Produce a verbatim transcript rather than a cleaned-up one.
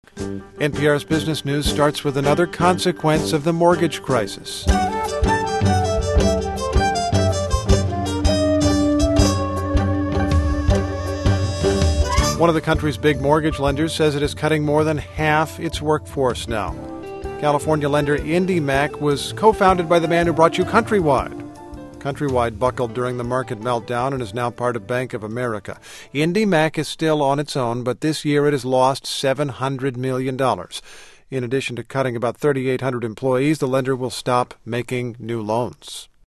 N P R's Business News starts with another consequence of the mortgage crisis. One of the country's big mortgage lenders says it is cutting more than half its workforce now. California lender IndyMac was co-founded by the man who brought you Countrywide. Countrywide buckled during the market meltdown and is now part of Bank of America. IndyMac is still on its own, but this year it has lost seven hundred million dollars. In addition to cutting about three thousand eight hundred employees, the lender will stop making new loans.